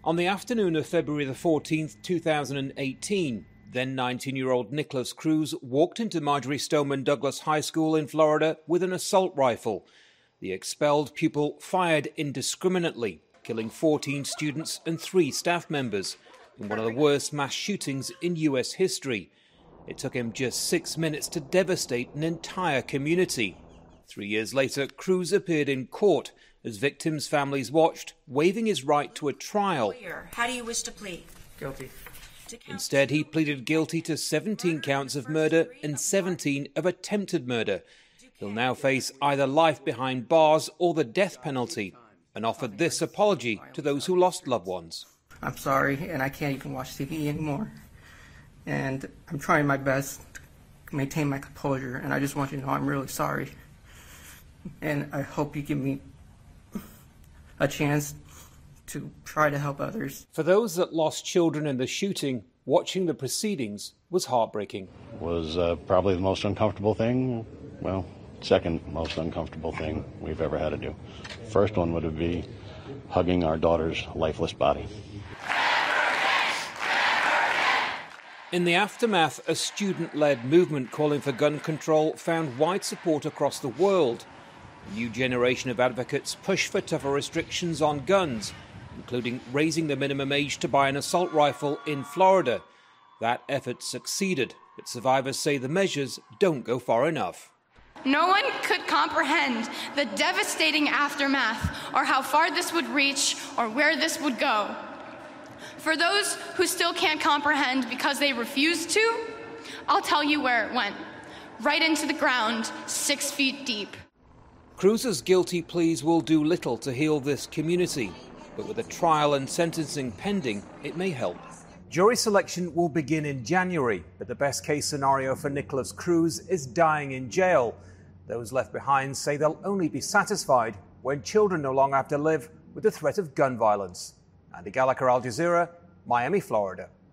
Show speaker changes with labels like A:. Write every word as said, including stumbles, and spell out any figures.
A: On the afternoon of February the fourteenth, two thousand eighteen, then nineteen-year-old Nikolas Cruz walked into Marjory Stoneman Douglas High School in Florida with an assault rifle. The expelled pupil fired indiscriminately, killing fourteen students and three staff members in one of the worst mass shootings in U S history. It took him just six minutes to devastate an entire community. Three years later, Cruz appeared in court as victims' families watched, waiving his right to a trial.
B: How do you wish to plead?
C: Guilty.
A: Instead, he pleaded guilty to seventeen counts of murder and seventeen of attempted murder. He'll now face either life behind bars or the death penalty, and offered this apology to those who lost loved ones.
C: I'm sorry, and I can't even watch T V anymore. And I'm trying my best to maintain my composure, and I just want you to know I'm really sorry. And I hope you give me a chance to try to help others.
A: For those that lost children in the shooting, watching the proceedings was heartbreaking.
D: Was uh, probably the most uncomfortable thing, well, second most uncomfortable thing we've ever had to do. First one would be hugging our daughter's lifeless body.
A: In the aftermath, a student-led movement calling for gun control found wide support across the world. A new generation of advocates push for tougher restrictions on guns, including raising the minimum age to buy an assault rifle in Florida. That effort succeeded, but survivors say the measures don't go far enough.
E: No one could comprehend the devastating aftermath or how far this would reach or where this would go. For those who still can't comprehend because they refuse to, I'll tell you where it went. Right into the ground, six feet deep.
A: Cruz's guilty pleas will do little to heal this community, but with a trial and sentencing pending, it may help. Jury selection will begin in January, but the best-case scenario for Nikolas Cruz is dying in jail. Those left behind say they'll only be satisfied when children no longer have to live with the threat of gun violence. Andy Gallagher, Al Jazeera, Miami, Florida.